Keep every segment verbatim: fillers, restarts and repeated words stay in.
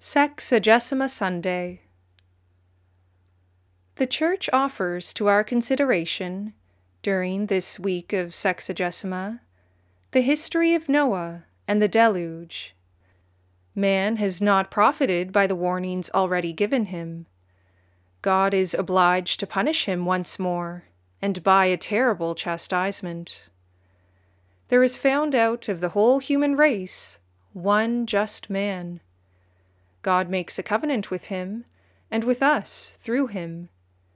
Sexagesima Sunday. The Church offers to our consideration, during this week of Sexagesima, the history of Noah and the deluge. Man has not profited by the warnings already given him. God is obliged to punish him once more, and by a terrible chastisement. There is found out of the whole human race one just man. God makes a covenant with him, and with us through him.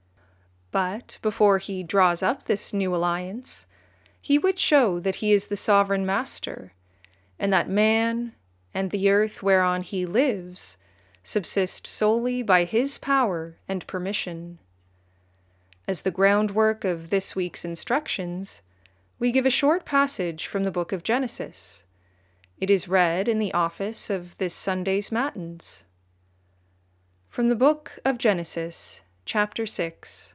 But before he draws up this new alliance, he would show that he is the sovereign master, and that man, and the earth whereon he lives, subsist solely by his power and permission. As the groundwork of this week's instructions, we give a short passage from the book of Genesis. It is read in the office of this Sunday's Matins. From the book of Genesis, chapter six.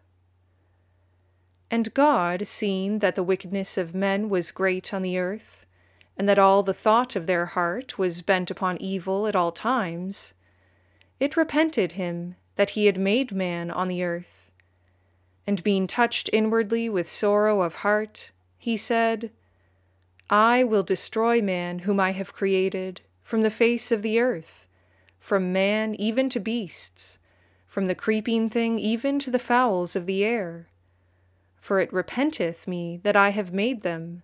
And God, seeing that the wickedness of men was great on the earth, and that all the thought of their heart was bent upon evil at all times, it repented him that he had made man on the earth. And being touched inwardly with sorrow of heart, he said, I will destroy man whom I have created from the face of the earth, from man even to beasts, from the creeping thing even to the fowls of the air. For it repenteth me that I have made them.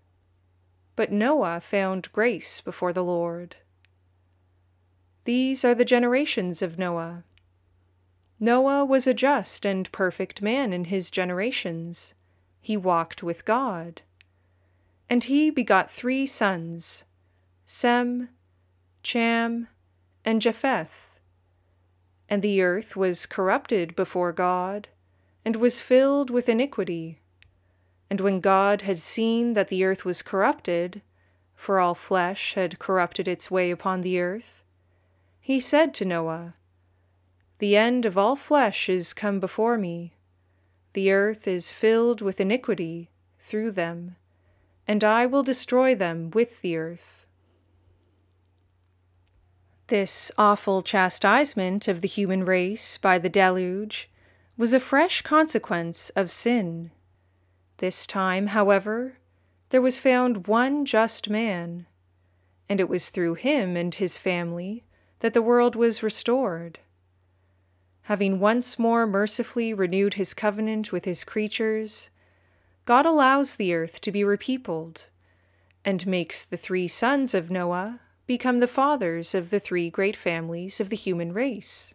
But Noah found grace before the Lord. These are the generations of Noah. Noah was a just and perfect man in his generations. He walked with God. And he begot three sons, Sem, Cham, and Japheth. And the earth was corrupted before God, and was filled with iniquity. And when God had seen that the earth was corrupted, for all flesh had corrupted its way upon the earth, he said to Noah, The end of all flesh is come before me. The earth is filled with iniquity through them, and I will destroy them with the earth. This awful chastisement of the human race by the deluge was a fresh consequence of sin. This time, however, there was found one just man, and it was through him and his family that the world was restored. Having once more mercifully renewed his covenant with his creatures, God allows the earth to be repeopled, and makes the three sons of Noah become the fathers of the three great families of the human race.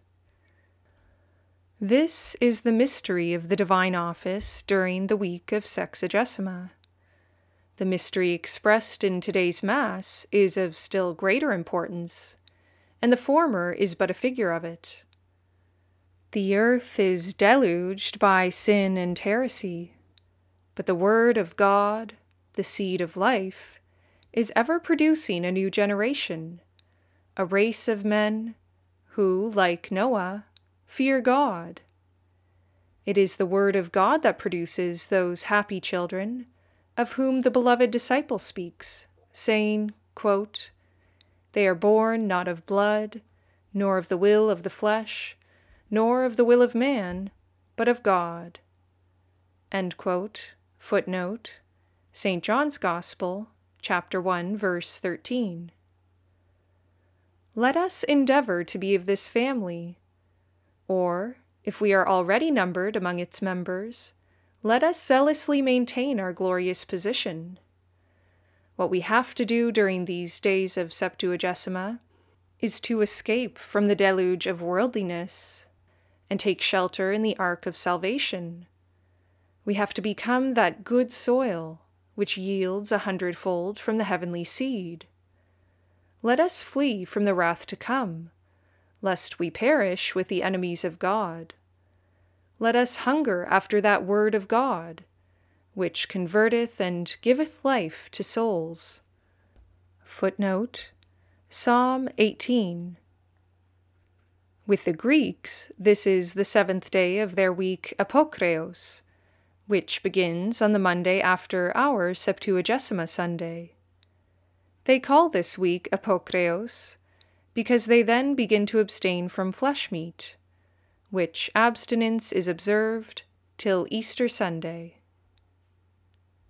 This is the mystery of the divine office during the week of Sexagesima. The mystery expressed in today's Mass is of still greater importance, and the former is but a figure of it. The earth is deluged by sin and heresy, but the Word of God, the seed of life, is ever producing a new generation, a race of men who, like Noah, fear God. It is the Word of God that produces those happy children of whom the beloved disciple speaks, saying, quote, They are born not of blood, nor of the will of the flesh, nor of the will of man, but of God. End quote. Footnote, Saint John's Gospel, chapter one, verse thirteen. Let us endeavor to be of this family, or, if we are already numbered among its members, let us zealously maintain our glorious position. What we have to do during these days of Septuagesima is to escape from the deluge of worldliness and take shelter in the ark of salvation. We have to become that good soil which yields a hundredfold from the heavenly seed. Let us flee from the wrath to come, lest we perish with the enemies of God. Let us hunger after that word of God, which converteth and giveth life to souls. Footnote, Psalm eighteen. With the Greeks, this is the seventh day of their week Apokreos, which begins on the Monday after our Septuagesima Sunday. They call this week Apokreos because they then begin to abstain from flesh meat, which abstinence is observed till Easter Sunday.